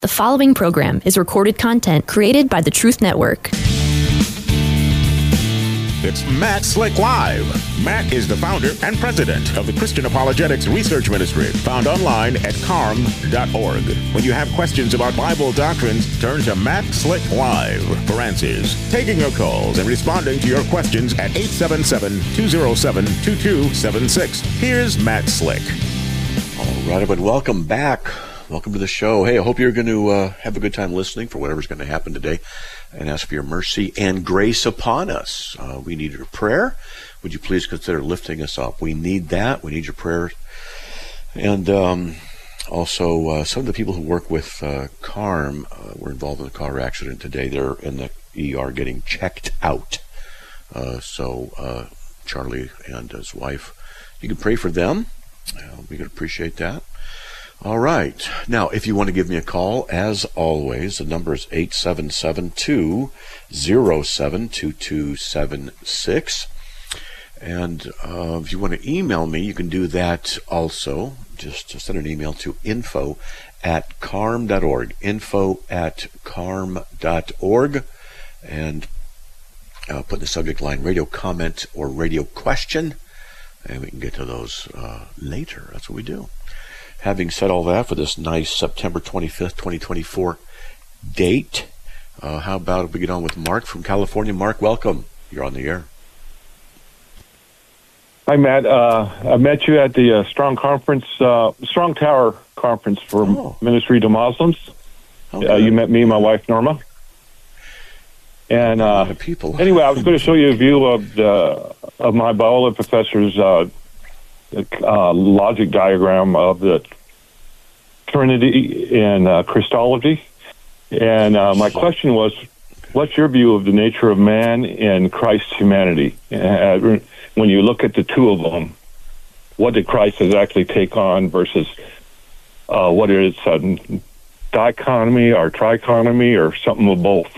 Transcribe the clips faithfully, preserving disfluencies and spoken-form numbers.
The following program is recorded content created by the Truth Network. It's Matt Slick Live. Matt is the founder and president of the Christian Apologetics Research Ministry, found online at carm dot org. When you have questions about Bible doctrines, turn to Matt Slick Live for answers. Taking your calls and responding to your questions at eight seven seven, two oh seven, two two seven six. Here's Matt Slick. All right, everyone, welcome back. Welcome to the show. Hey, I hope you're going to uh, have a good time listening for whatever's going to happen today, and ask for your mercy and grace upon us. Uh, we need your prayer. Would you please consider lifting us up? We need that. We need your prayer. And um, also, uh, some of the people who work with uh, Carm uh, were involved in a car accident today. They're in the E R getting checked out. Uh, so uh, Charlie and his wife, you can pray for them. Uh, we could appreciate that. All right. Now, if you want to give me a call, as always, the number is eight seven seven, two oh seven, two two seven six. And uh, if you want to email me, you can do that also. Just send an email to info at carm dot org, info at carm dot org, and uh, put in the subject line radio comment or radio question, and we can get to those uh, later. That's what we do. Having said all that, for this nice September twenty-fifth, twenty twenty-four date, uh, how about if we get on with Mark from California? Mark, welcome. You're on the air. Hi, Matt. Uh, I met you at the uh, Strong Conference, uh, Strong Tower Conference for oh. Ministry to Muslims. Okay. Uh, you met me and my wife, Norma. And uh, people. Anyway, I was going to show you a view of the of my Biola professor's uh, uh, logic diagram of the Trinity in uh, Christology. And uh, my question was, what's your view of the nature of man and Christ's humanity? Uh, when you look at the two of them, what did Christ actually take on versus uh, what is a dichotomy or trichotomy or something of both?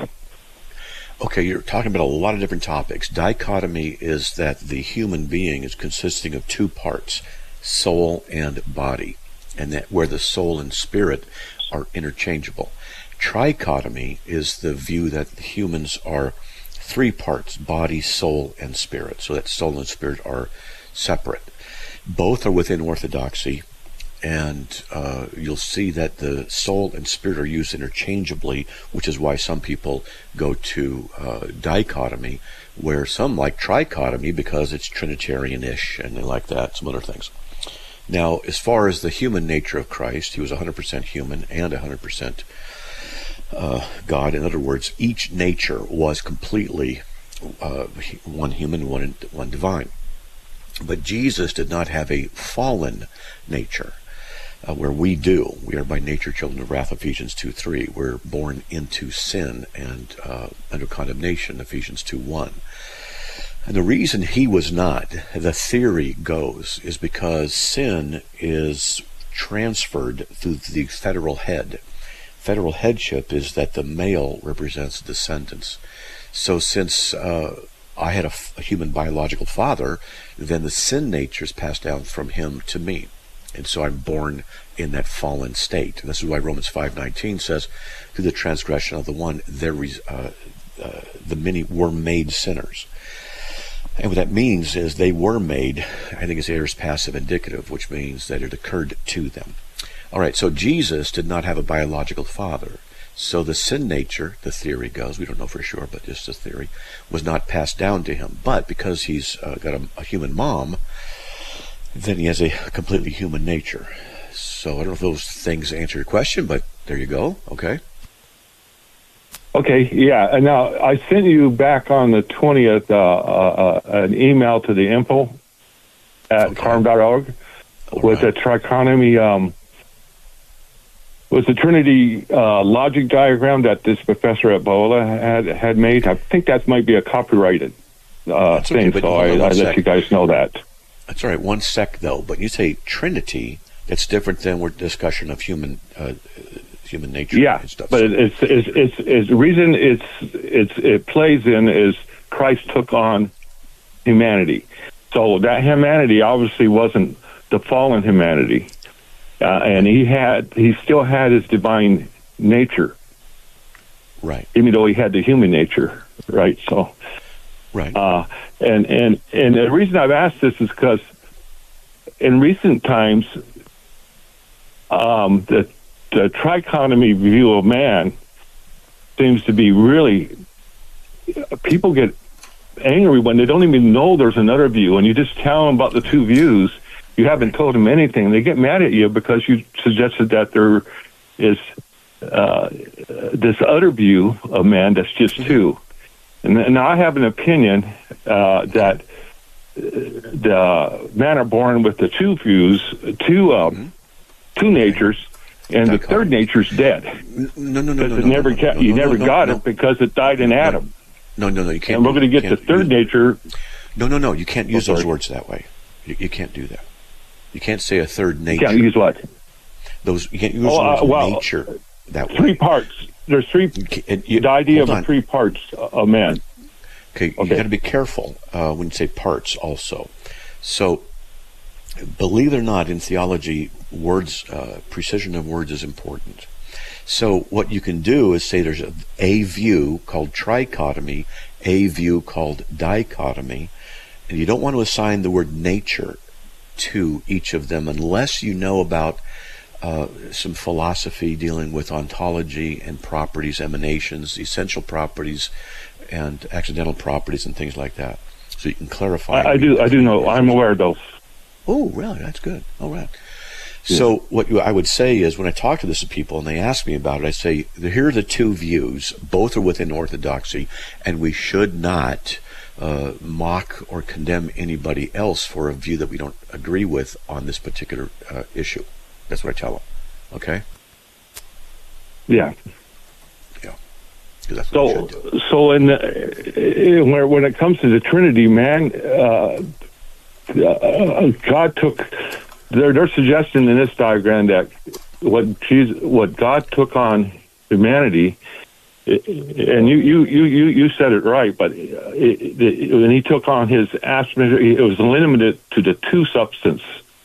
Okay, you're talking about a lot of different topics. Dichotomy is that the human being is consisting of two parts, soul and body, and that where the soul and spirit are interchangeable. Trichotomy is the view that humans are three parts, body, soul, and spirit, so that soul and spirit are separate. Both are within orthodoxy, and uh, you'll see that the soul and spirit are used interchangeably, which is why some people go to uh, dichotomy, where some like trichotomy because it's Trinitarian-ish and they like that, some other things. Now, as far as the human nature of Christ, he was one hundred percent human and one hundred percent uh, God. In other words, each nature was completely uh, one human, one, one divine. But Jesus did not have a fallen nature. Uh, where we do. We are by nature children of wrath, Ephesians two three. We're born into sin and uh, under condemnation, Ephesians two one. And the reason he was not, the theory goes, is because sin is transferred through the federal head. Federal headship is that the male represents descendants. So since uh, I had a, a human biological father, then the sin nature is passed down from him to me. And so I'm born in that fallen state. And this is why Romans five nineteen says, through the transgression of the one, there uh, uh, the many were made sinners. And what that means is they were made, I think it's aorist passive indicative, which means that it occurred to them. All right, so Jesus did not have a biological father. So the sin nature, the theory goes, we don't know for sure, but just the theory, was not passed down to him. But because he's uh, got a, a human mom, then he has a completely human nature. So I don't know if those things answer your question, but there you go. Okay. Okay, yeah. And now I sent you back on the twentieth uh, uh, uh, an email to the info at okay. carm dot org with right. a trichotomy, um, with the Trinity uh, logic diagram that this professor at Biola had had made. I think that might be a copyrighted uh, thing, okay, so I, I let you guys know that. That's all right. One sec, though. But you say Trinity, that's different than we're discussion of human uh, human nature. Yeah, and stuff. but it's it's it's, it's the reason it's it's it plays in is Christ took on humanity, so that humanity obviously wasn't the fallen humanity, uh, and he had he still had his divine nature. Right. Even though he had the human nature, right? So, right. Uh, and and and the reason I've asked this is because in recent times, um, the the trichotomy view of man seems to be really, people get angry when they don't even know there's another view, and you just tell them about the two views. You haven't told them anything. They get mad at you because you suggested that there is uh, this other view of man that's just two. And, and I have an opinion uh, that the men are born with the two views, two um, mm-hmm. two natures, and the third nature's dead. No, no, no, no, it no, never no, ca- no, You no, never no, got no, it because it died in no, Adam. No, no, no, you can't. And we're going to get the third you, nature. No, no, no, you can't use oh, those words that way. You, you can't do that. You can't say a third nature. You can't use what? Those you can't use oh, the words uh, well, nature that way. Three parts. There's three. You, you, the idea of on. the three parts of man. Okay, okay. You got to be careful uh, when you say parts. Also, so believe it or not, in theology, words, uh, precision of words is important. So what you can do is say there's a, a view called trichotomy, a view called dichotomy, and you don't want to assign the word nature to each of them unless you know about uh, some philosophy dealing with ontology and properties, emanations, essential properties, and accidental properties and things like that. So you can clarify. I, I do. I do know. I'm aware of those. Oh, really? That's good. All right. So what you, I would say is when I talk to this to people and they ask me about it, I say, here are the two views. Both are within orthodoxy, and we should not uh, mock or condemn anybody else for a view that we don't agree with on this particular uh, issue. That's what I tell them. Okay? Yeah. Yeah. That's what so, we should do. so in the, when, when it comes to the Trinity, man, uh, uh, God took... They're, they're suggesting in this diagram that what Jesus, what God took on humanity, and you you you you, you said it right, but it, it, when he took on his aspect, it was limited to the two substance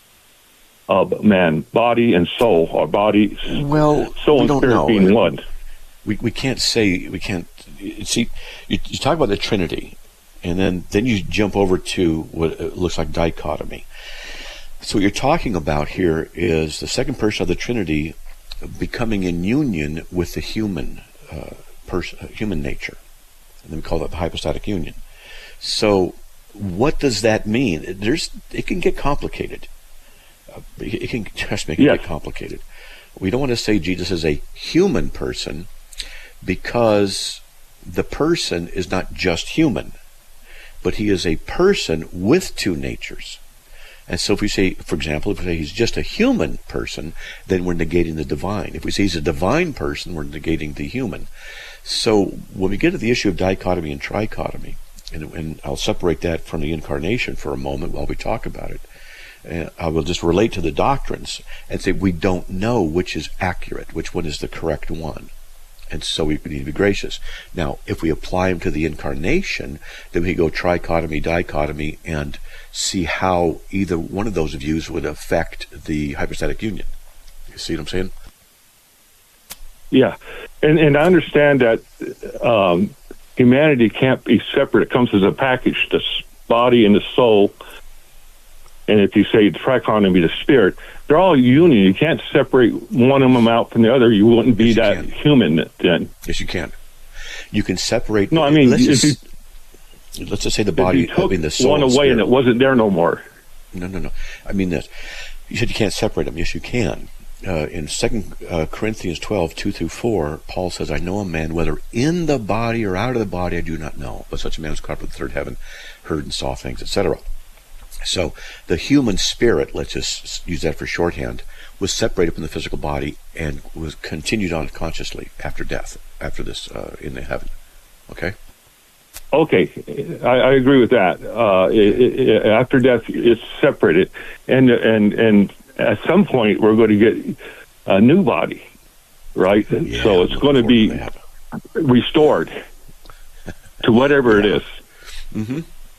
of man, body and soul, or body, well, soul we and don't spirit know. being one. We we can't say we can't see. You, you talk about the Trinity, and then then you jump over to what looks like dichotomy. So what you're talking about here is the second person of the Trinity becoming in union with the human uh, person, human nature, and then we call that the hypostatic union. So, what does that mean? There's, it can get complicated. Uh, it can, trust me, it can yes. get complicated. We don't want to say Jesus is a human person because the person is not just human, but he is a person with two natures. And so if we say, for example, if we say he's just a human person, then we're negating the divine. If we say he's a divine person, we're negating the human. So when we get to the issue of dichotomy and trichotomy, and, and I'll separate that from the incarnation for a moment while we talk about it, uh, I will just relate to the doctrines and say we don't know which is accurate, which one is the correct one. And so we need to be gracious. Now, if we apply them to the incarnation, then we go trichotomy, dichotomy, and see how either one of those views would affect the hypostatic union. You see what I'm saying? Yeah. And and I understand that um, humanity can't be separate. It comes as a package, the body and the soul. And if you say the trichotomy, the spirit, they're all union. You can't separate one of them out from the other. You wouldn't be yes, that can. human then. Yes, you can. You can separate. No, I mean, let's if just, you, let's just say the body, if you took I mean the soul one away spirit. and it wasn't there no more. No, no, no. I mean this. You said you can't separate them. Yes, you can. Uh, in Second uh, Corinthians twelve, two through four, Paul says, I know a man, whether in the body or out of the body, I do not know. But such a man is caught up with the third heaven, heard and saw things, et cetera. So the human spirit, let's just use that for shorthand, was separated from the physical body and was continued on consciously after death, after this uh, in the heaven. Okay? Okay, I, I agree with that. Uh, it, it, after death, it's separated, and and and at some point we're going to get a new body, right? Yeah, so it's going to be restored to whatever yeah. it is. Mm-hmm.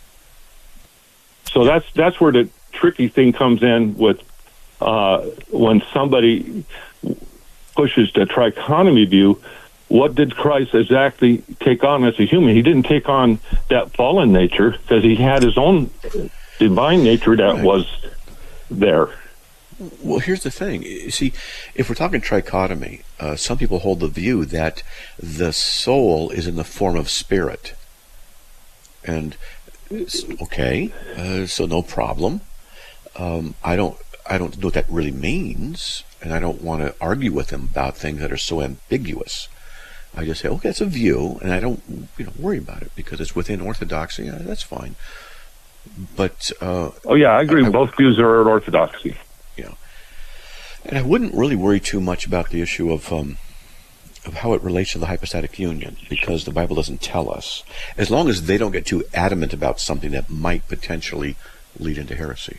So that's that's where the tricky thing comes in with uh, when somebody pushes the trichotomy view, what did Christ exactly take on as a human? He didn't take on that fallen nature because he had his own divine nature that right. was there. Well, here's the thing. You see, if we're talking trichotomy, uh, some people hold the view that the soul is in the form of spirit. And, okay, uh, so no problem. Um, I don't I don't know what that really means, and I don't want to argue with them about things that are so ambiguous. I just say, okay, it's a view, and I don't you know worry about it because it's within orthodoxy. Yeah, that's fine. But uh, oh yeah, I agree. I, Both views are at orthodoxy. Yeah, and I wouldn't really worry too much about the issue of um, of how it relates to the hypostatic union because the Bible doesn't tell us. As long as they don't get too adamant about something that might potentially lead into heresy.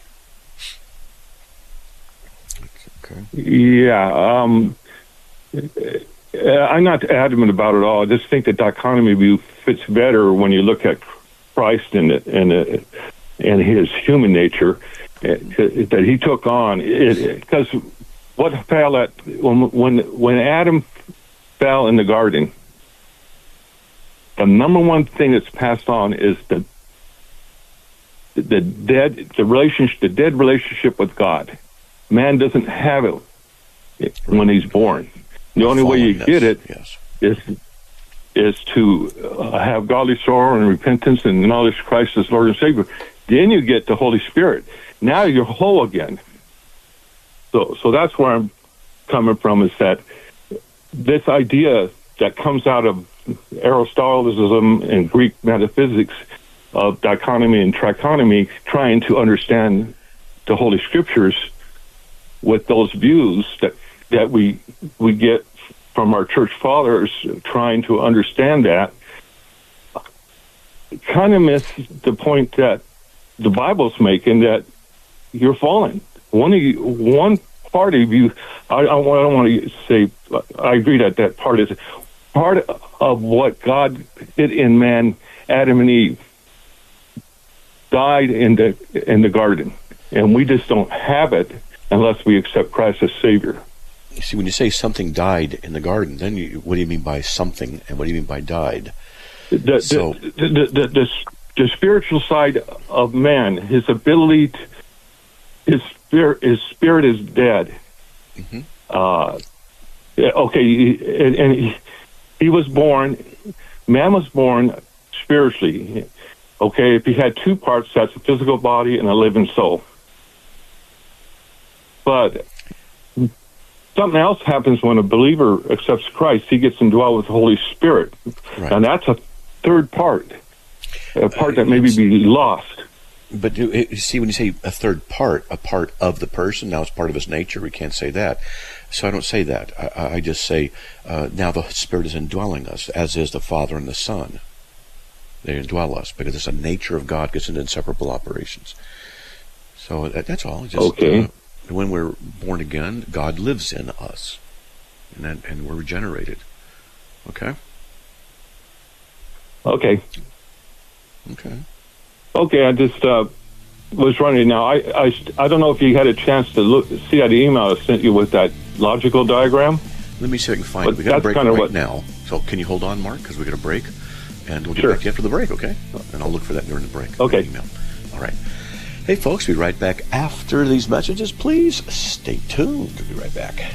Okay. Yeah, um, I'm not adamant about it all. I just think the dichotomy view fits better when you look at Christ and and and his human nature that he took on. Because what fell at when when when Adam fell in the garden, the number one thing that's passed on is the the dead the relationship the dead relationship with God. Man doesn't have it when he's born. The only way you get it yes. is is to uh, have godly sorrow and repentance and acknowledge Christ as Lord and Savior. Then you get the Holy Spirit. Now you're whole again. So, so that's where I'm coming from. Is that this idea that comes out of Aristotelianism and Greek metaphysics of dichotomy and trichotomy, trying to understand the Holy Scriptures with those views that that we we get from our church fathers, trying to understand that, kind of miss the point that the Bible's making, that you're fallen. One of you, one part of you, I, I don't want to say, I agree that that part is part of what God did in man. Adam and Eve died in the in the garden, and we just don't have it unless we accept Christ as Savior. You see, when you say something died in the garden, then you, what do you mean by something, and what do you mean by died? The, so, the, the, the, the, the spiritual side of man, his ability, to, his spirit, his spirit is dead. Mm-hmm. Uh, okay, and, and he, he was born, man was born spiritually. Okay, if he had two parts, that's a physical body and a living soul. But something else happens when a believer accepts Christ. He gets indwelled with the Holy Spirit. Right. And that's a third part, a part that maybe be lost. But you see, when you say a third part, a part of the person, now it's part of his nature, we can't say that. So I don't say that. I, I just say, uh, now the Spirit is indwelling us, as is the Father and the Son. They indwell us, because it's a nature of God, gets into inseparable operations. So that, that's all. Just, okay. Uh, when we're born again, God lives in us, and then, and we're regenerated. Okay? Okay. Okay. Okay, I just uh, was running now. I, I, I don't know if you had a chance to look see that email I sent you with that logical diagram. Let me see if I can find but it. We got a break right what... now. So can you hold on, Mark, because we got a break? And we'll get sure. back to you after the break, okay? And I'll look for that during the break. Okay. Email. All right. Hey, folks, we'll be right back after these messages. Please stay tuned. We'll be right back.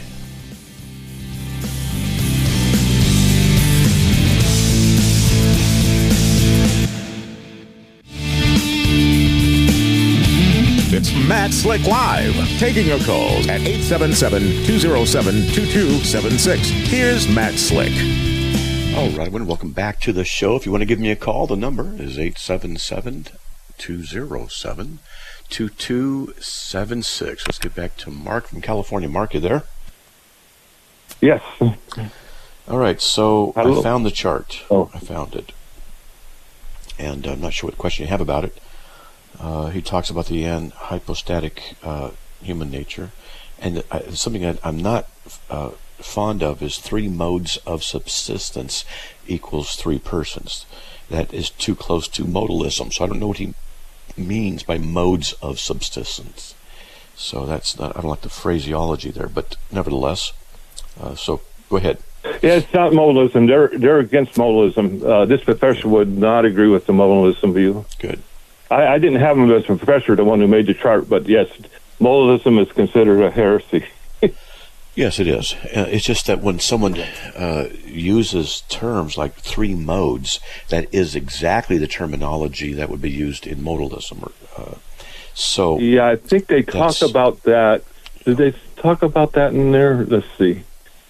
It's Matt Slick Live, taking your calls at eight seven seven, two oh seven, two two seven six. Here's Matt Slick. All right, everyone, welcome back to the show. If you want to give me a call, the number is eight seven seven, two oh seven, two two seven six. Let's get back to Mark from California. Mark, you there? Yes. All right, so Hello. I found the chart. Oh. I found it. And I'm not sure what question you have about it. Uh, he talks about the an hypostatic uh, human nature. And uh, something that I'm not uh, fond of is three modes of subsistence equals three persons. That is too close to modalism. So I don't know what he means by modes of subsistence. So that's not, I don't like the phraseology there, but nevertheless, Uh, so go ahead. Yeah, it's not modalism. They're they're against modalism. Uh, this professor would not agree with the modalism view. Good. I, I didn't have him as a professor, the one who made the chart, but yes, modalism is considered a heresy. Yes, it is. Uh, it's just that when someone uh, uses terms like three modes, that is exactly the terminology that would be used in modalism. Or, uh, so yeah, I think they talk about that. Did they talk about that in there? Let's see.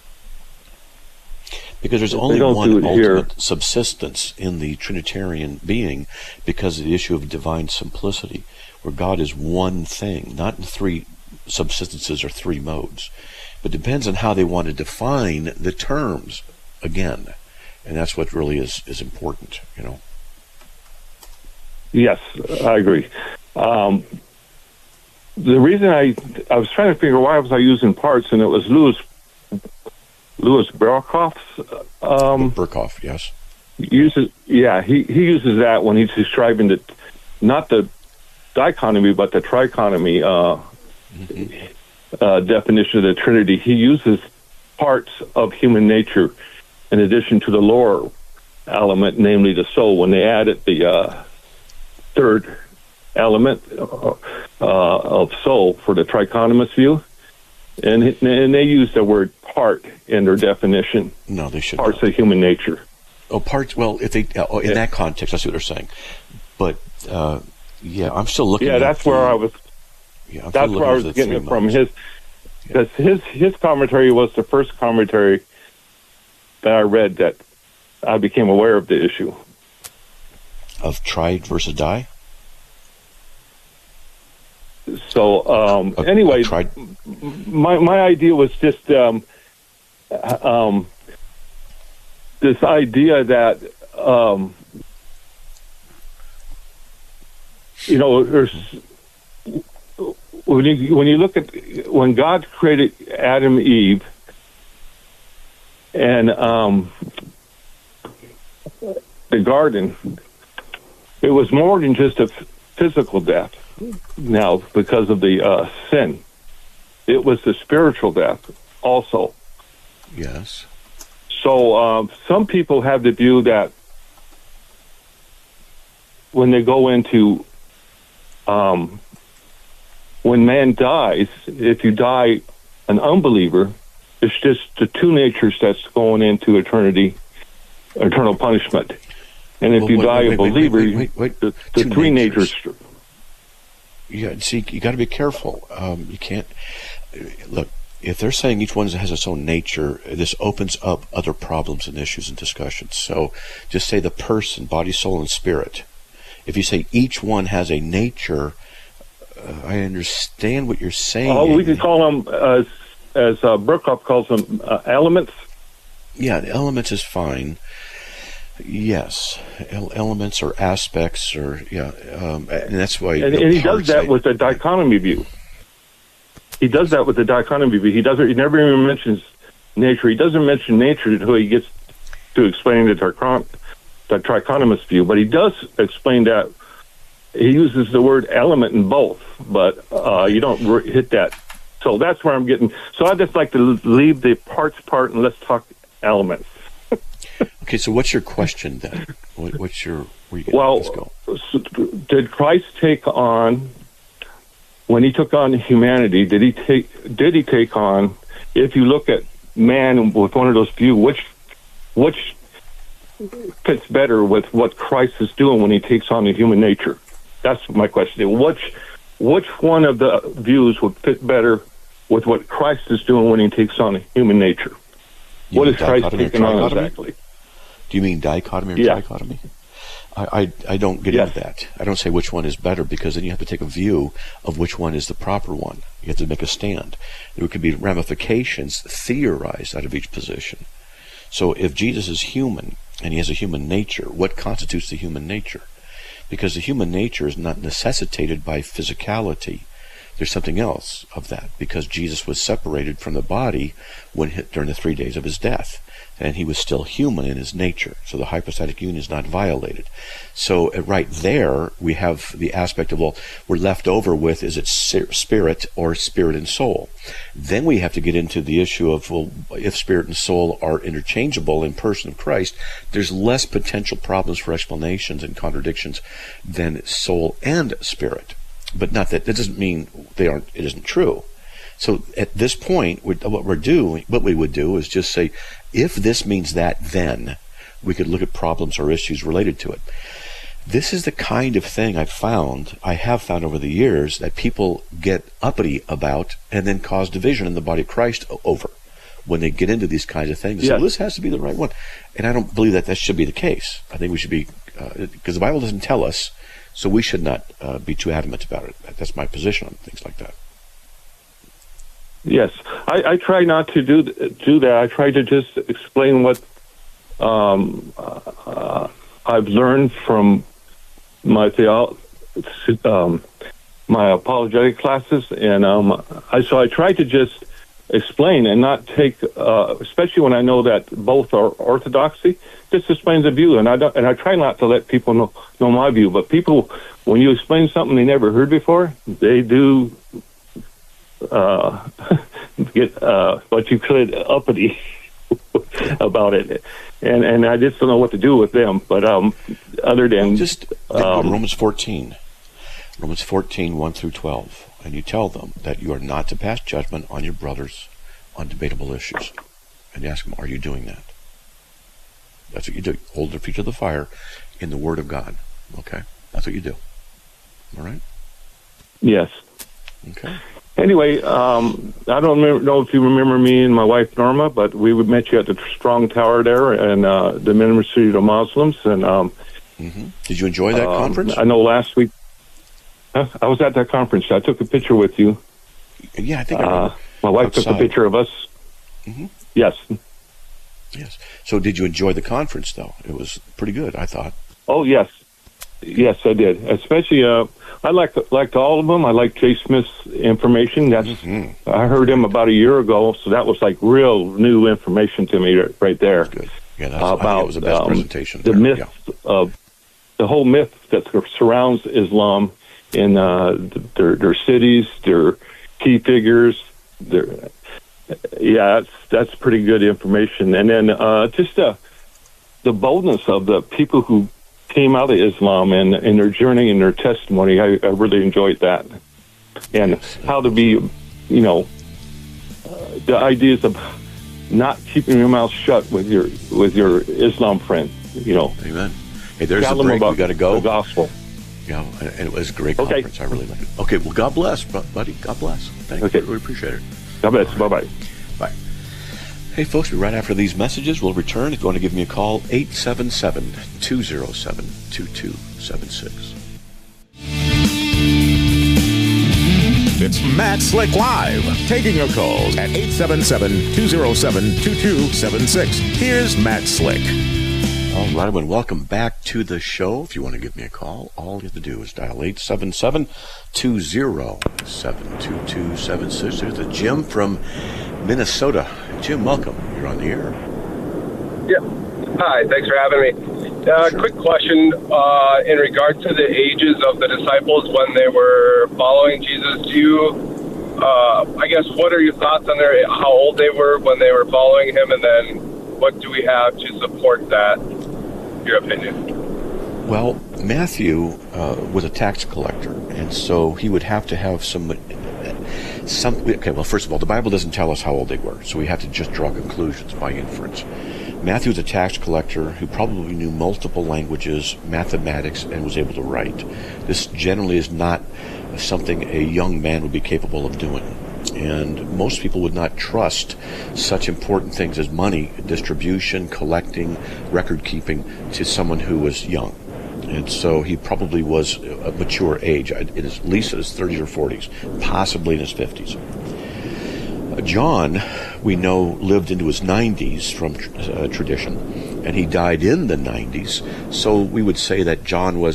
Because there's only one ultimate here. subsistence in the Trinitarian being, because of the issue of divine simplicity, where God is one thing, not in three subsistences or three modes. But depends on how they want to define the terms again. And that's what really is, is important, you know. Yes, I agree. Um, the reason I I was trying to figure why was I using parts, and it was Louis Louis Berkhoff's um Berkhoff, yes. Uses yeah, he, he uses that when he's describing the not the dichotomy but the trichotomy uh mm-hmm. Uh, definition of the Trinity. He uses parts of human nature in addition to the lower element, namely the soul. When they added the uh, third element uh, uh, of soul for the trichotomous view, and and they use the word part in their definition. No, they should parts not. of human nature. Oh, parts. Well, if they uh, in yeah. that context, I see what they're saying. But uh, yeah, I'm still looking. Yeah, at that's the, where I was. Yeah, That's where I was getting it from. His because yeah. his his commentary was the first commentary that I read that I became aware of the issue of tried versus die. So um, a, anyway, a tried... my my idea was just um, um, this idea that um, you know there's. When you when you look at when God created Adam and Eve, and um, the garden, it was more than just a physical death. Now, because of the uh, sin, it was the spiritual death also. Yes. So um, some people have the view that when they go into um, when man dies, if you die an unbeliever, it's just the two natures that's going into eternity, eternal punishment. And if well, you wait, die wait, a wait, believer, wait, wait, wait, the, the three natures. natures. Yeah, see, you got to be careful. Um, you can't look. If they're saying each one has its own nature, this opens up other problems and issues and discussions. So, just say the person, body, soul, and spirit. If you say each one has a nature. Uh, I understand what you're saying. Oh, we could call them, uh, as uh, Berkhoff calls them, uh, elements. Yeah, the elements is fine. Yes, El- elements or aspects, or yeah, um, and that's why. And, and he does that I, with the dichotomy view. He does that with the dichotomy view. He doesn't. He never even mentions nature. He doesn't mention nature until he gets to explaining the, trichon- the trichotomous view. But he does explain that. He uses the word element in both, but uh, you don't re- hit that. So that's where I'm getting. So I just like to leave the parts part and let's talk elements. Okay, so what's your question then? What, what's your where you well? Let's go. So did Christ take on when he took on humanity? Did he take? Did he take on? If you look at man with one of those views, which which fits better with what Christ is doing when he takes on the human nature? That's my question. Which which one of the views would fit better with what Christ is doing when he takes on human nature? You what is Christ taking on exactly? Do you mean dichotomy or yeah. trichotomy? I, I, I don't get yes. into that. I don't say which one is better, because then you have to take a view of which one is the proper one. You have to make a stand. There could be ramifications theorized out of each position. So if Jesus is human and he has a human nature, what constitutes the human nature? Because the human nature is not necessitated by physicality, there's something else of that, because Jesus was separated from the body when during the three days of his death, and he was still human in his nature, so the hypostatic union is not violated. So uh, right there we have the aspect of, well, we're left over with, is it spirit or spirit and soul? Then we have to get into the issue of, well, if spirit and soul are interchangeable in person of Christ, there's less potential problems for explanations and contradictions than soul and spirit. But not that that doesn't mean they aren't, it isn't true. So at this point, what we're doing, what we would do is just say, if this means that, then we could look at problems or issues related to it. This is the kind of thing I've found, I have found over the years, that people get uppity about and then cause division in the body of Christ over when they get into these kinds of things. Yes. So this has to be the right one. And I don't believe that that should be the case. I think we should be, uh, because the Bible doesn't tell us, so we should not uh, be too adamant about it. That's my position on things like that. Yes, I, I try not to do do that. I try to just explain what um, uh, I've learned from my theo- um, my apologetic classes, and um, I so I try to just explain and not take, uh, especially when I know that both are orthodoxy, just explain the view, and I don't, and I try not to let people know know my view. But people, when you explain something they never heard before, they do. Uh, get uh, what you could uppity about it, and and I just don't know what to do with them. But um, other than just um, Romans fourteen, Romans fourteen one through twelve, and you tell them that you are not to pass judgment on your brothers on debatable issues, and you ask them, are you doing that? That's what you do. Hold their feet to the fire in the Word of God. Okay, that's what you do. All right. Yes. Okay. Anyway, um, I don't remember, know if you remember me and my wife Norma, but we would met you at the Strong Tower there and uh, the Ministry of the Muslims. And um, mm-hmm. Did you enjoy that um, conference? I know last week huh, I was at that conference. I took a picture with you. Yeah, I think I remember. Uh, my wife outside. took a picture of us. Mm-hmm. Yes. Yes. So did you enjoy the conference, though? It was pretty good, I thought. Oh, yes. Yes, I did. Especially, uh, I liked, liked all of them. I liked Jay Smith's information. That's mm-hmm. I heard him about a year ago, so that was like real new information to me right there. That's good. Yeah, that's, about, I think it was the best um, presentation. The there. myth yeah. of the whole myth that surrounds Islam in uh, their their cities, their key figures. Their yeah, that's that's pretty good information. And then uh, just uh, the boldness of the people who came out of Islam and, and their journey and their testimony. I, I really enjoyed that. And yes, how to be, you know, uh, the ideas of not keeping your mouth shut with your with your Islam friend, you know. Amen. Hey, there's the break. We got to go. The gospel. Yeah, and, and it was a great okay. conference. I really liked it. Okay, well, God bless, buddy. God bless. Thank okay. you. We appreciate it. God bless. Right. Bye-bye. Bye. Hey, folks, right after these messages, we'll return. If you want to give me a call, eight seven seven, two oh seven, two two seven six. It's Matt Slick Live, taking your calls at eight seven seven, two oh seven, two two seven six. Here's Matt Slick. All right, everyone, welcome back to the show. If you want to give me a call, all you have to do is dial eight seven seven, two oh seven, two two seven six. There's a Jim from Minnesota. Jim, welcome. You're on the air. Yeah. Hi, thanks for having me. Uh, sure. Quick question uh, in regard to the ages of the disciples when they were following Jesus. Do you, uh, I guess, what are your thoughts on their how old they were when they were following him, and then what do we have to support that? Your opinion? Well, Matthew uh, was a tax collector, and so he would have to have some. Some, okay, well, first of all, the Bible doesn't tell us how old they were, so we have to just draw conclusions by inference. Matthew was a tax collector who probably knew multiple languages, mathematics, and was able to write. This generally is not something a young man would be capable of doing. And most people would not trust such important things as money, distribution, collecting, record keeping to someone who was young. And so he probably was a mature age, in his, at least in his thirties or forties, possibly in his fifties. Uh, John, we know, lived into his nineties from uh, tradition, and he died in the nineties. So we would say that John was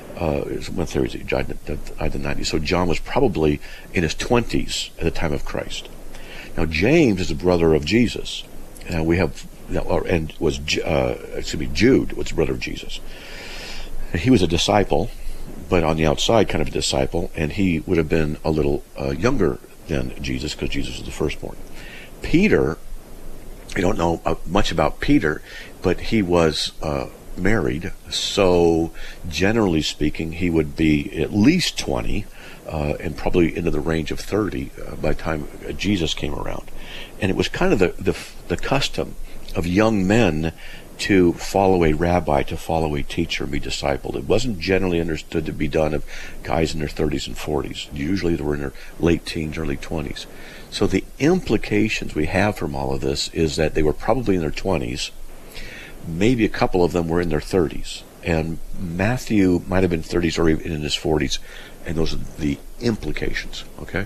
Uh, one theory is he died in the nineties. So John was probably in his twenties at the time of Christ. Now James is the brother of Jesus. Now we have, and was uh, excuse me, Jude was the brother of Jesus. He was a disciple, but on the outside kind of a disciple, and he would have been a little uh, younger than Jesus because Jesus was the firstborn. Peter, I don't know uh, much about Peter, but he was uh, married, so generally speaking, he would be at least twenty, uh, and probably into the range of thirty uh, by the time Jesus came around. And it was kind of the, the the custom of young men to follow a rabbi, to follow a teacher, and be discipled. It wasn't generally understood to be done of guys in their thirties and forties. Usually they were in their late teens, early twenties. So the implications we have from all of this is that they were probably in their twenties. Maybe a couple of them were in their thirties. And Matthew might have been thirties or even in his forties. And those are the implications, okay?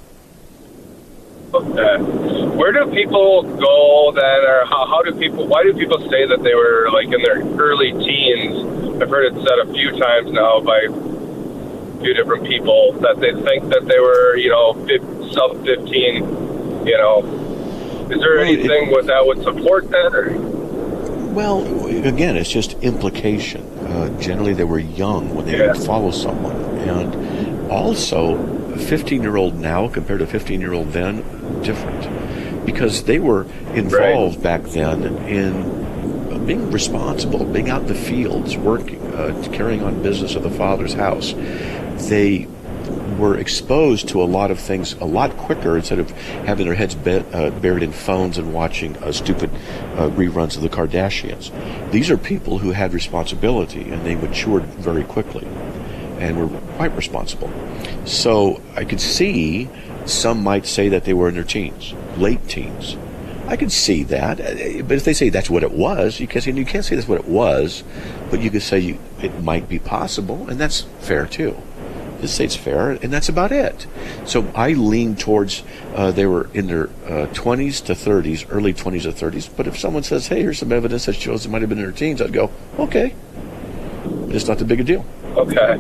Okay. Where do people go then, or how, how do people, why do people say that they were like in their early teens? I've heard it said a few times now by a few different people that they think that they were, you know, sub fifteen, you know. Is there well, anything it, with that would support that? Or? Well, again, it's just implication. Uh, generally, they were young when they yeah. would follow someone. And also, a fifteen-year-old now compared to a fifteen-year-old then, different. Because they were involved right. back then in being responsible, being out in the fields, working, uh, carrying on business of the Father's house. They were exposed to a lot of things a lot quicker instead of having their heads be- uh, buried in phones and watching uh, stupid uh, reruns of the Kardashians. These are people who had responsibility, and they matured very quickly and were quite responsible. So I could see some might say that they were in their teens, late teens. I could see that, but if they say that's what it was, you can't say, you can't say that's what it was, but you could say you, it might be possible, and that's fair too. Just say it's fair, and that's about it. So I lean towards uh, they were in their uh, twenties to thirties, early twenties to thirties. But if someone says, hey, here's some evidence that shows they might have been in their teens, I'd go, okay. It's not that big a deal. Okay.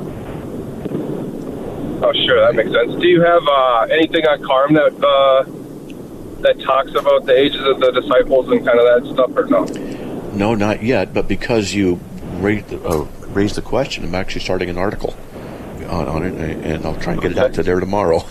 Oh, sure, that makes sense. Do you have uh, anything on Carm that uh, that talks about the ages of the disciples and kind of that stuff, or no? No, not yet, but because you raised the, uh, raised the question, I'm actually starting an article on, on it, and I'll try and get it out to there tomorrow.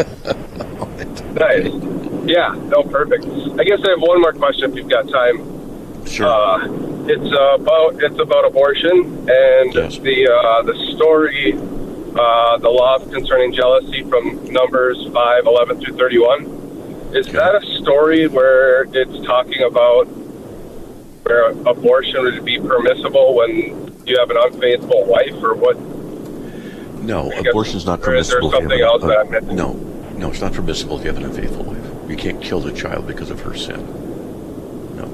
Nice. Yeah, no, perfect. I guess I have one more question if you've got time. Sure. Uh, it's about it's about abortion and yes. the uh, the story, uh, the law concerning jealousy from Numbers five, eleven through thirty-one. Is okay. that a story where it's talking about where abortion would be permissible when you have an unfaithful wife, or what? No, abortion is not permissible. Or is there something else a, that I'm missing? No, no, it's not permissible if you have an unfaithful wife. You can't kill the child because of her sin. No.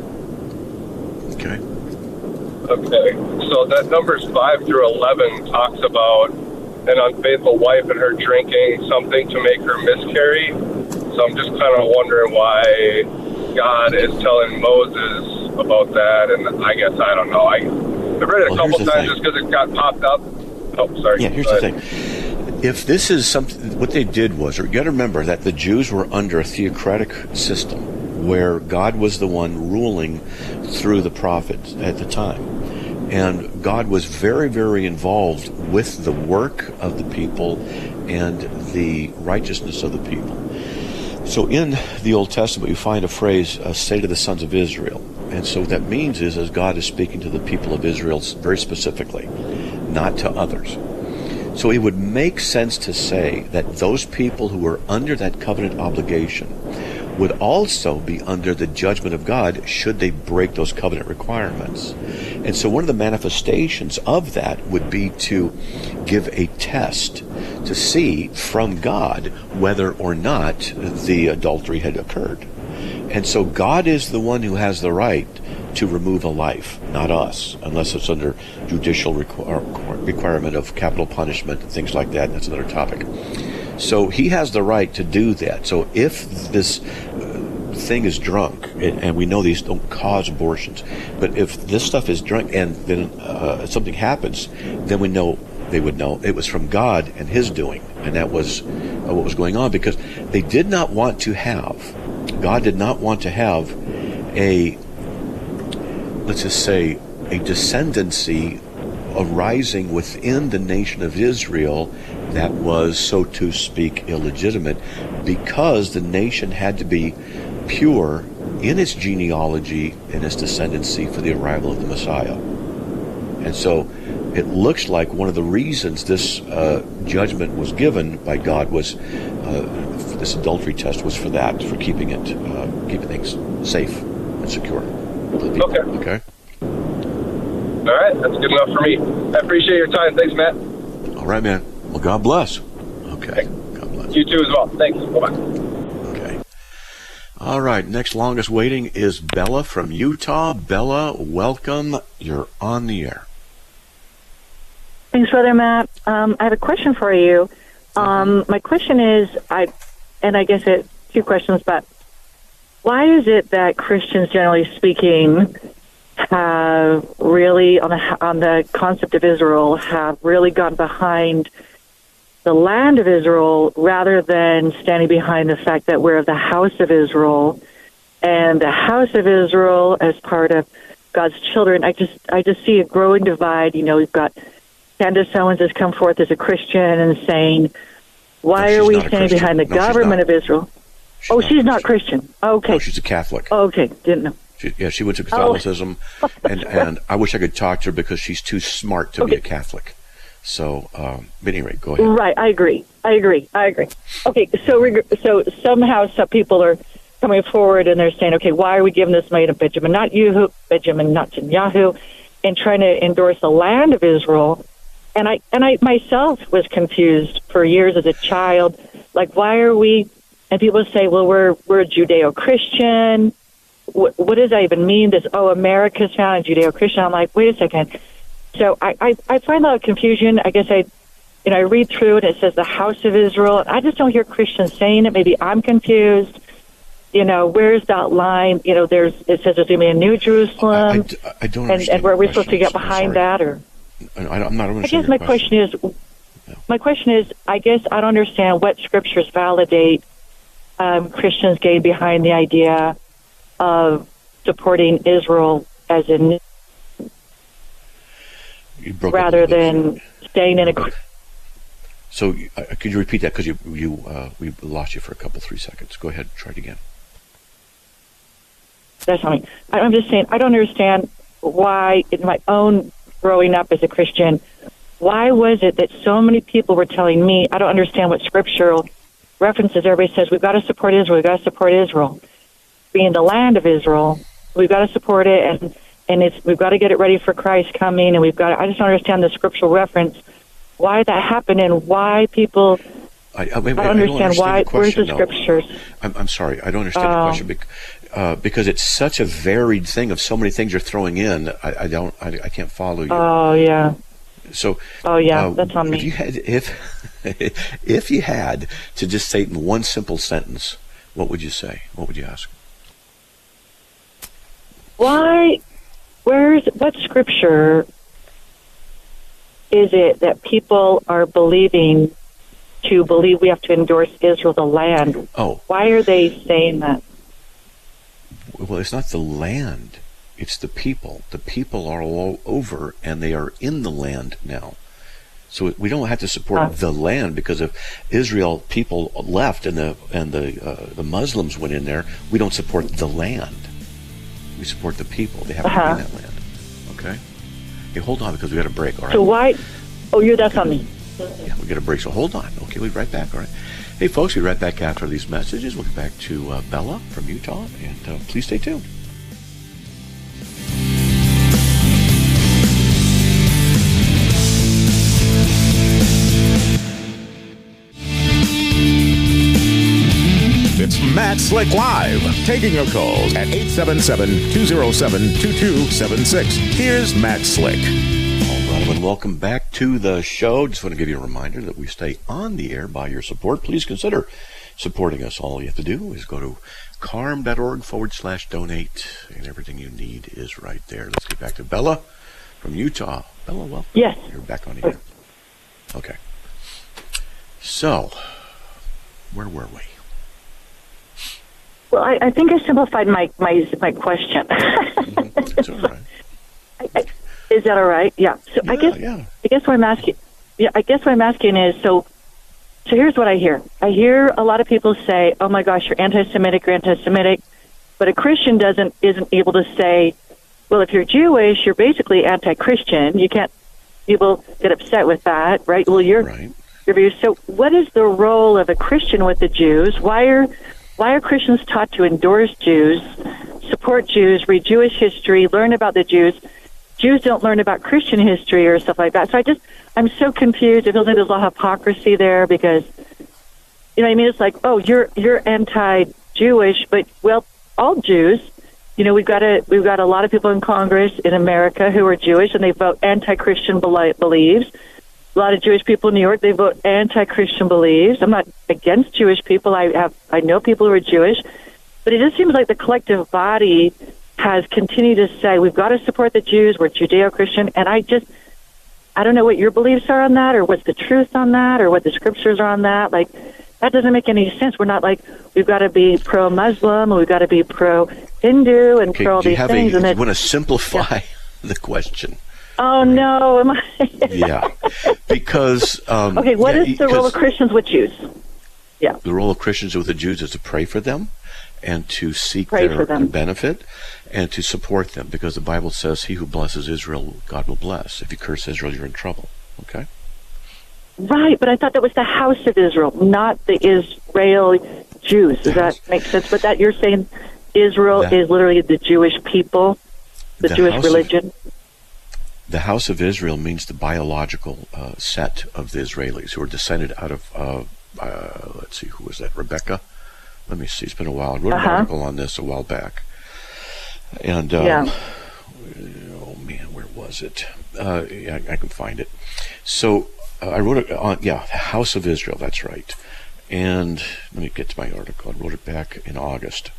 Okay. Okay. So that Numbers five through eleven talks about an unfaithful wife and her drinking something to make her miscarry. So I'm just kind of wondering why God is telling Moses about that, and I guess I don't know. I I've read it a well, couple times just because it got popped up. Oh, sorry. Yeah, here's the thing. If this is something, what they did was, or you got to remember that the Jews were under a theocratic system where God was the one ruling through the prophets at the time. And God was very, very involved with the work of the people and the righteousness of the people. So in the Old Testament, you find a phrase, uh, say to the sons of Israel. And so what that means is, as God is speaking to the people of Israel very specifically, not to others. So it would make sense to say that those people who were under that covenant obligation would also be under the judgment of God should they break those covenant requirements. And so one of the manifestations of that would be to give a test to see from God whether or not the adultery had occurred. And so God is the one who has the right to remove a life, not us, unless it's under judicial requ- requirement of capital punishment and things like that. That's another topic. So he has the right to do that. So if this uh, thing is drunk, and, and we know these don't cause abortions, but if this stuff is drunk and then uh, something happens, then we know they would know it was from God and His doing, and that was uh, what was going on, because they did not want to have, God did not want to have a, let's just say, a descendancy arising within the nation of Israel that was, so to speak, illegitimate, because the nation had to be pure in its genealogy and its descendancy for the arrival of the Messiah. And so it looks like one of the reasons this uh, judgment was given by God was, uh, this adultery test was for that, for keeping it, uh, keeping things safe and secure for the people. Okay. Okay? All right, that's good enough for me. I appreciate your time. Thanks, Matt. All right, man. Well, God bless. Okay. God bless. You too as well. Thanks. Bye-bye. Okay. All right. Next longest waiting is Bella from Utah. Bella, welcome. You're on the air. Thanks, Brother Matt. Um, I have a question for you. Um, my question is, I, and I guess it two questions, but why is it that Christians, generally speaking, have really, on the, on the concept of Israel, have really gotten behind the land of Israel rather than standing behind the fact that we're of the house of Israel, and the house of Israel as part of God's children? I just, I just see a growing divide. You know, we've got Candace Owens has come forth as a Christian and saying, why no, are we standing Christian. behind the no, government of Israel? She's oh, not she's not Christian. Okay. No, she's a Catholic. Oh, okay, didn't know. She, yeah, she went to Catholicism, oh. and, and I wish I could talk to her because she's too smart to okay. be a Catholic. So, um, but anyway, go ahead. Right, I agree. I agree. I agree. Okay, so reg- so somehow some people are coming forward and they're saying, okay, why are we giving this money to Benjamin Netanyahu, Benjamin Netanyahu, and trying to endorse the land of Israel? And I and I myself was confused for years as a child. Like, why are we? And people say, well, we're we're Judeo-Christian. What, what does that even mean? This, oh, America's found in Judeo-Christian. I'm like, wait a second. So I, I, I find a lot of confusion. I guess I, you know, I read through it. It says the house of Israel. I just don't hear Christians saying it. Maybe I'm confused. You know, where's that line? You know, there's it says there's going to be a New Jerusalem. I, I, I don't and, understand. And were we question. supposed to get behind that, or? I, I'm not I guess my question, question is, no. my question is, I guess I don't understand what scriptures validate um, Christians getting behind the idea of supporting Israel as in rather than staying in a. Okay. So, uh, could you repeat that? Because you you uh, we lost you for a couple three seconds. Go ahead, try it again. That's fine. I'm just saying I don't understand why in my own growing up as a Christian, why was it that so many people were telling me, I don't understand what scriptural references, everybody says, we've got to support Israel, we've got to support Israel. Being the land of Israel, we've got to support it, and, and it's we've got to get it ready for Christ coming, and we've got to, I just don't understand the scriptural reference, why that happened, and why people, I, I, wait, I don't I understand, don't understand why, the question, where's the scriptures? No. I'm, I'm sorry, I don't understand uh, the question. Because, Uh, because it's such a varied thing of so many things you're throwing in, I, I don't, I, I can't follow you. Oh yeah. So. Oh yeah, uh, that's on me. If you had, if if you had to just say it in one simple sentence, what would you say? What would you ask? Why? Where's what scripture is it that people are believing to believe we have to endorse Israel, the land? Oh. Why are they saying that? Well, it's not the land, it's the people. The people are all over, and they are in the land now. So we don't have to support uh, the land, because if Israel people left and the and the uh, the Muslims went in there, we don't support the land. We support the people. They have uh-huh. to be in that land. Okay. Hey, hold on, because we got a break. All right. So why? Oh, you're that's on me. Yeah, we got a break. So hold on. Okay, we'll be right back. All right. Hey, folks, we'll be right back after these messages. We'll get back to uh, Bella from Utah, and uh, please stay tuned. It's Matt Slick Live, taking your calls at eight seven seven, two oh seven, two two seven six. Here's Matt Slick. All right, and welcome back to the show. Just want to give you a reminder that we stay on the air by your support. Please consider supporting us. All you have to do is go to carm.org forward slash donate, and everything you need is right there. Let's get back to Bella from Utah. Bella, welcome. Yes. You're back on the air. Okay. So, where were we? Well, I, I think I simplified my my, my question. Mm-hmm. That's all right. I, I, is that all right? Yeah. So Yeah, I guess yeah. I guess what I'm asking, yeah, I guess what I'm asking is so. So here's what I hear. I hear a lot of people say, "Oh my gosh, you're anti-Semitic, you're anti-Semitic," but a Christian doesn't isn't able to say, "Well, if you're Jewish, you're basically anti-Christian." You can't. People get upset with that, right? Well, you're Right. your views. So, what is the role of a Christian with the Jews? Why are why are Christians taught to endorse Jews, support Jews, read Jewish history, learn about the Jews? Jews don't learn about Christian history or stuff like that. So I just, I'm so confused. It feels like there's a lot of hypocrisy there because, you know what I mean? It's like, oh, you're you're anti-Jewish, but, well, all Jews, you know, we've got a, we've got a lot of people in Congress in America who are Jewish, and they vote anti-Christian beli- beliefs. A lot of Jewish people in New York, they vote anti-Christian beliefs. I'm not against Jewish people. I have, I know people who are Jewish. But it just seems like the collective body has continued to say, we've got to support the Jews, we're Judeo-Christian, and I just, I don't know what your beliefs are on that, or what's the truth on that, or what the scriptures are on that. Like, that doesn't make any sense. We're not like, we've got to be pro-Muslim, or we've got to be pro-Hindu, and Okay, pro all do you these have things. a, and do then, you want to simplify the question? oh, no. Am I Yeah. Because... Um, okay, what yeah, is the role of because Christians with Jews? Yeah. the role of Christians with the Jews is to pray for them and to seek Pray their, for them. their benefit and to support them, because the Bible says, he who blesses Israel, God will bless. If you curse Israel, you're in trouble. Okay? Right, but I thought that was the house of Israel, not the Israel Jews. Does The house- that make sense? But that you're saying Israel The- is literally the Jewish people, the, The Jewish house of- religion? The house of Israel means the biological uh, set of the Israelis who are descended out of, uh, uh, let's see, who was that? Rebecca? Let me see. It's been a while. I wrote Uh-huh. an article on this a while back. And, um, Yeah. oh man, where was it? Uh, yeah, I can find it. So uh, I wrote it on, yeah, the house of Israel, that's right. And let me get to my article. I wrote it back in August.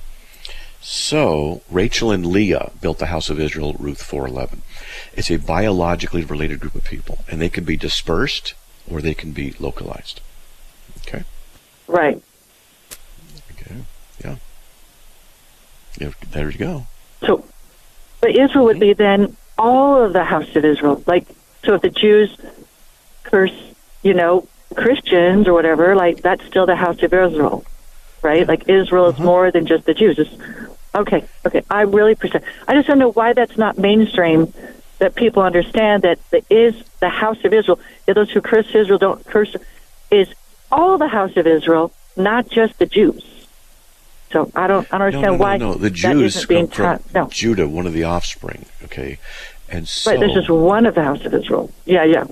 So Rachel and Leah built the house of Israel, Ruth four eleven. It's a biologically related group of people, and they can be dispersed or they can be localized. Okay? Right. Okay. Yeah. Yeah, there you go. So, but Israel would be then all of the house of Israel. Like, so if the Jews curse, you know, Christians or whatever, like, that's still the house of Israel, right? Like, Israel is Uh-huh. more than just the Jews. It's, okay, okay. I really percent. I just don't know why that's not mainstream, that people understand that the is the house of Israel, that those who curse Israel don't curse, is all the house of Israel, not just the Jews. So I don't, I don't No, understand no, no, why no. The that Jews isn't being come from taught. No. Judah, one of the offspring. Okay, and so Right, there's just one of the house of Israel. Yeah, yeah.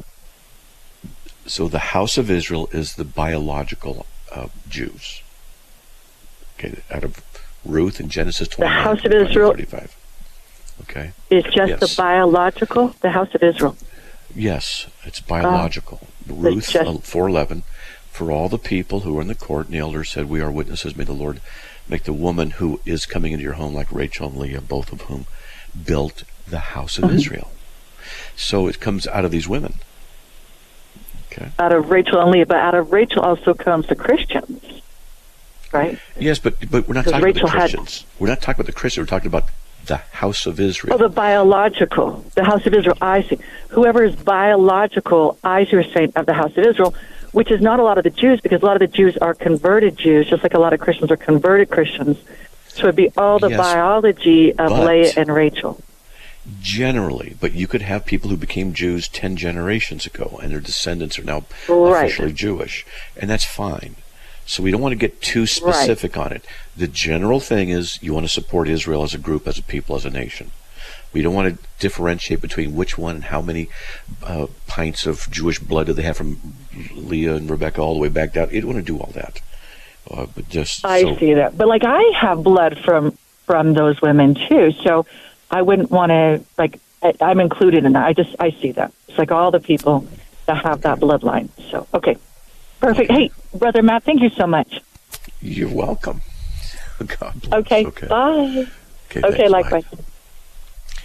so the house of Israel is the biological uh, Jews. Okay, out of Ruth and Genesis twenty-nine, house of Israel- thirty-five. Okay. It's just Yes. the biological, the house of Israel. Yes, it's biological. Oh, Ruth just- four eleven. For all the people who were in the court, and the elders said, "We are witnesses. May the Lord make the woman who is coming into your home like Rachel and Leah, both of whom built the house of Mhm. Israel." So it comes out of these women. Okay. Out of Rachel and Leah, but out of Rachel also comes the Christians, right? Yes, but but we're not Because talking Rachel about the had- Christians. We're not talking about the Christians. We're talking about the house of Oh, Israel. the biological, the house of Israel, I see. Whoever is biological, I see you're saying, of the house of Israel, which is not a lot of the Jews, because a lot of the Jews are converted Jews, just like a lot of Christians are converted Christians. So it'd be all the Yes, biology of but- Leah and Rachel. Generally, but you could have people who became Jews ten generations ago, and their descendants are now Right. officially Jewish, and that's fine. So we don't want to get too specific on it. The general thing is you want to support Israel as a group, as a people, as a nation. We don't want to differentiate between which one and how many uh, pints of Jewish blood do they have from Leah and Rebecca all the way back down. You don't want to do all that. Uh, but just I so, see that. But like I have blood from from those women too, so I wouldn't want to like I, I'm included in that. I just I see that. It's like all the people that have that bloodline. So okay. Perfect. Hey, Brother Matt, thank you so much. You're welcome. God bless. Okay. Okay. Bye. Okay, Okay, thanks, likewise. bye.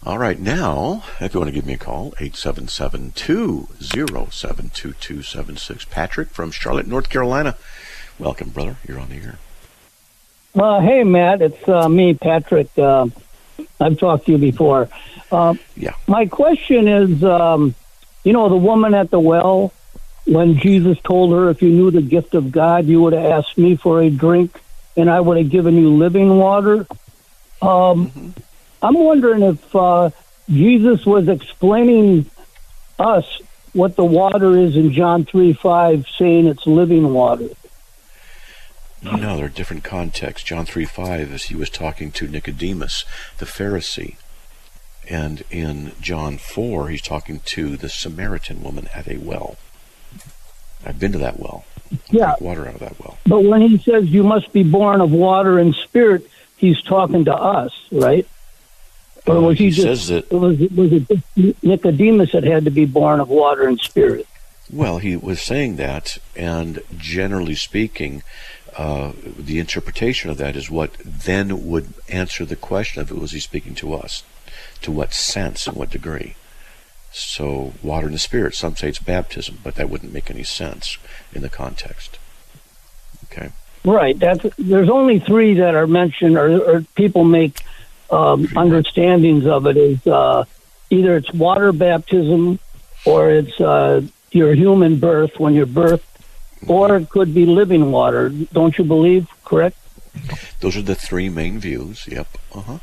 All right, now, if you want to give me a call, eight seven seven, two zero seven, two two seven six. Patrick from Charlotte, North Carolina. Welcome, brother. You're on the air. Uh, hey, Matt. It's uh, me, Patrick. Uh, I've talked to you before. Uh, yeah. My question is, um, you know, the woman at the well, when Jesus told her, if you knew the gift of God, you would have asked me for a drink, and I would have given you living water. Um, mm-hmm. I'm wondering if uh, Jesus was explaining us what the water is in John three five, saying it's living water. No, there are different contexts. John three five is he was talking to Nicodemus, the Pharisee. And in John four, he's talking to the Samaritan woman at a well. I've been to that well. I yeah. Drink water out of that well. But when he says you must be born of water and spirit, he's talking to us, right? Or was he, he just, says that, was it, was it just Nicodemus that had to be born of water and spirit? Well, he was saying that, and generally speaking, uh, the interpretation of that is what then would answer the question of, was he speaking to us? To what sense and what degree? So, water and the spirit, some say it's baptism, but that wouldn't make any sense in the context. Okay? Right. That's, there's only three that are mentioned, or, or people make Um, understandings of it is uh, either it's water baptism or it's uh, your human birth when you're birthed, or it could be living water. Don't you believe? Correct? Those are the three main views. Yep. Uh-huh.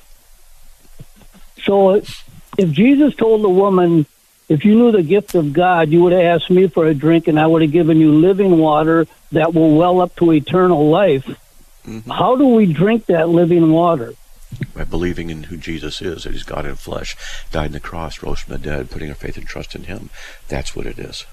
So if Jesus told the woman, if you knew the gift of God, you would have asked me for a drink and I would have given you living water that will well up to eternal life. Mm-hmm. How do we drink that living water? By believing in who Jesus is, that he's God in flesh, died on the cross, rose from the dead, putting our faith and trust in him. That's what it is.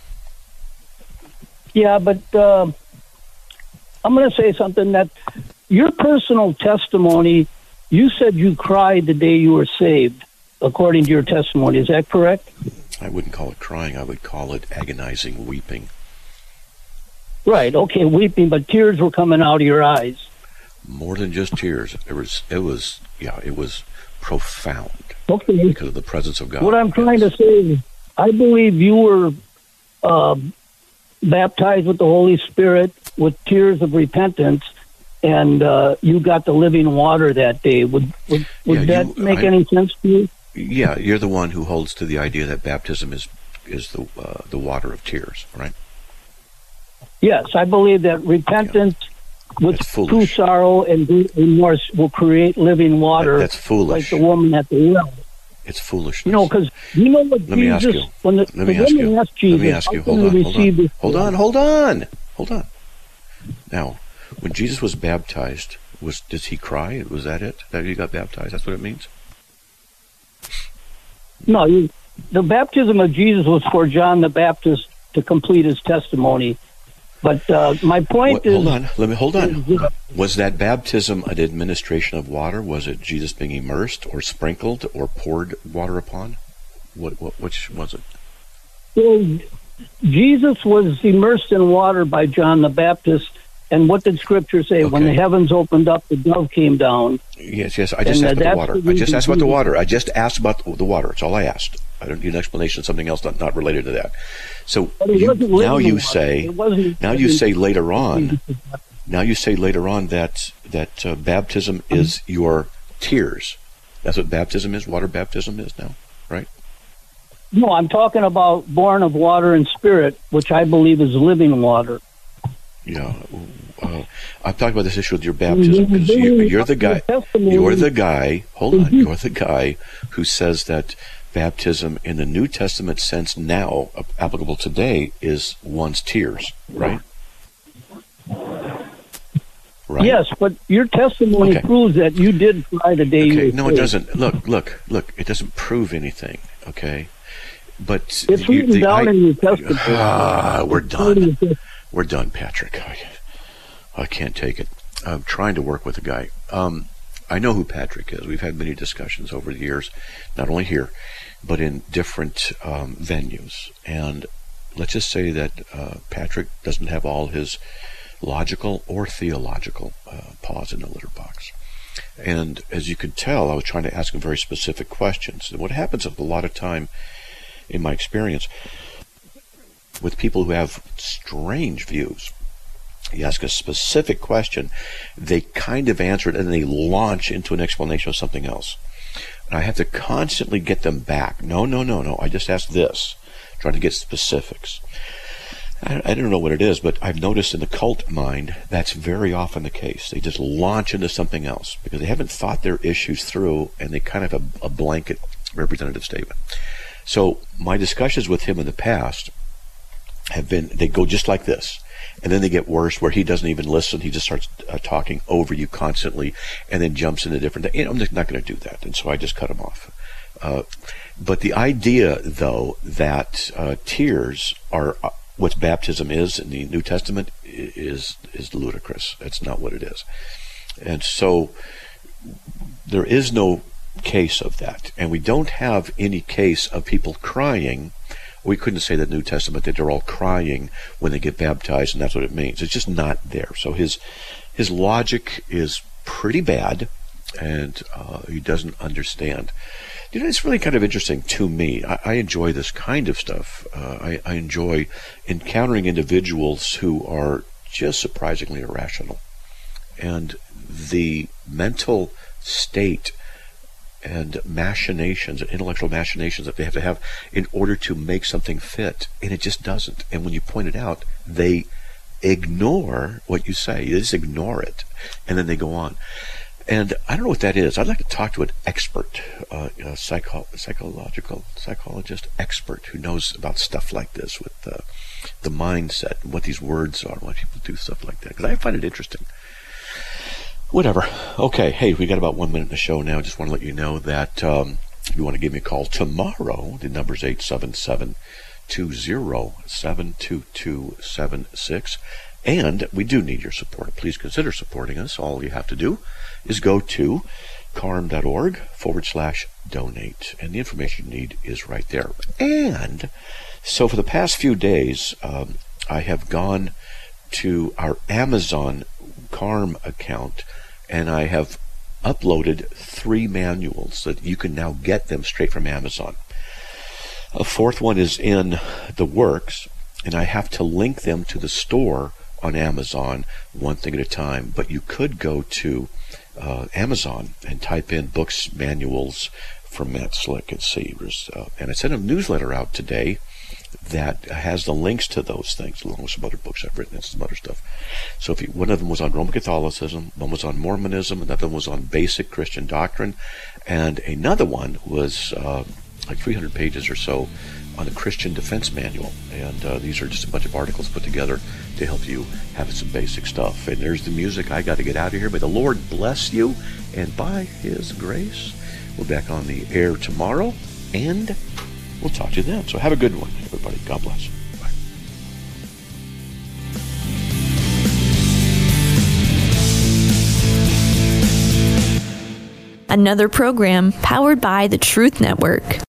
Yeah, but uh, I'm going to say something that your personal testimony, you said you cried the day you were saved, according to your testimony. Is that correct? I wouldn't call it crying. I would call it agonizing weeping. Right, okay, weeping, but tears were coming out of your eyes. More than just tears. It was, it was, yeah, it was profound. Okay. Because of the presence of God. What I'm trying yes. to say is, I believe you were uh, baptized with the Holy Spirit with tears of repentance, and uh, you got the living water that day. Would would, would yeah, that you, make I, any sense to you? Yeah, you're the one who holds to the idea that baptism is is the uh, the water of tears, right? Yes, I believe that repentance. Yeah. With true sorrow and remorse will create living water. That's foolish. Like the woman at the well. It's foolishness. You know, because you know what Let Jesus... me ask you. When the, Let the me ask woman you. asked Jesus, Let me ask you. Hold on, hold on. Hold on, hold on. Hold on. Now, when Jesus was baptized, was does he cry? Was that it? That he got baptized? That's what it means? No, you, the baptism of Jesus was for John the Baptist to complete his testimony. But uh, my point what, is... Hold on. Let me hold on. Was that baptism an administration of water? Was it Jesus being immersed or sprinkled or poured water upon? What, what which was it? Well, Jesus was immersed in water by John the Baptist. And what did Scripture say? Okay. When the heavens opened up, the dove came down. Yes, yes. I just and, asked uh, about the water. The I just asked about the water. I just asked about the water. That's all I asked. I don't need an explanation of something else not, not related to that. So you, now you say, now you say later on, now you say later on that that uh, baptism is your tears. That's what baptism is. Water baptism is now, right? No, I'm talking about born of water and spirit, which I believe is living water. Yeah, uh, I'm talking about this issue with your baptism because you, you're the guy. You're the guy. Hold on. You're the guy who says that baptism in the New Testament sense now, applicable today, is one's tears, right? Right? Yes, but your testimony okay. proves that you did cry the day okay. you No, it doesn't. Look, look, look. It doesn't prove anything, okay? But it's written you, the, down I, in your testament. Ah, we're done. We're done, Patrick. I, I can't take it. I'm trying to work with a guy. Um, I know who Patrick is. We've had many discussions over the years, not only here, but in different um, venues. And let's just say that uh, Patrick doesn't have all his logical or theological uh, paws in the litter box. And as you could tell, I was trying to ask him very specific questions. And what happens a lot of time, in my experience, with people who have strange views, you ask a specific question, they kind of answer it, and then they launch into an explanation of something else. And I have to constantly get them back. No, no, no, no. I just asked this, trying to get specifics. I, I don't know what it is, but I've noticed in the cult mind, that's very often the case. They just launch into something else because they haven't thought their issues through, and they kind of have a, a blanket representative statement. So my discussions with him in the past have been, they go just like this. And then they get worse where he doesn't even listen. He just starts uh, talking over you constantly and then jumps into different things. You know, I'm just not going to do that. And so I just cut him off. Uh, but the idea, though, that uh, tears are uh, what baptism is in the New Testament is is ludicrous. It's not what it is. And so there is no case of that. And we don't have any case of people crying. We couldn't say that in the New Testament that they're all crying when they get baptized, and that's what it means. It's just not there. So his his logic is pretty bad, and uh, he doesn't understand. You know, it's really kind of interesting to me. I, I enjoy this kind of stuff. Uh, I, I enjoy encountering individuals who are just surprisingly irrational. And the mental state and machinations, intellectual machinations that they have to have in order to make something fit, and it just doesn't. And when you point it out, they ignore what you say. They just ignore it, and then they go on. And I don't know what that is. I'd like to talk to an expert, uh, a psycho- psychological psychologist expert who knows about stuff like this, with uh, the mindset and what these words are, why people do stuff like that, because I find it interesting. Whatever. Okay, hey, we got about one minute in the show now. Just want to let you know that um, if you want to give me a call tomorrow, the number's eight seven seven, two zero, seven two two seven six. And we do need your support. Please consider supporting us. All you have to do is go to carm.org forward slash donate. And the information you need is right there. And so for the past few days, um, I have gone to our Amazon Carm account, and I have uploaded three manuals that you can now get them straight from Amazon. A fourth one is in the works, and I have to link them to the store on Amazon, one thing at a time. But you could go to uh, Amazon and type in books, manuals from Matt Slick and see. Uh, and I sent a newsletter out today that has the links to those things, along with some other books I've written and some other stuff. So if you, one of them was on Roman Catholicism, one was on Mormonism, another one was on basic Christian doctrine, and another one was uh, like three hundred pages or so on a Christian defense manual. And uh, these are just a bunch of articles put together to help you have some basic stuff. And there's the music. I got to get out of here. May the Lord bless you, and by His grace, we're back on the air tomorrow, and we'll talk to you then. So have a good one, everybody. God bless. Bye. Another program powered by the Truth Network.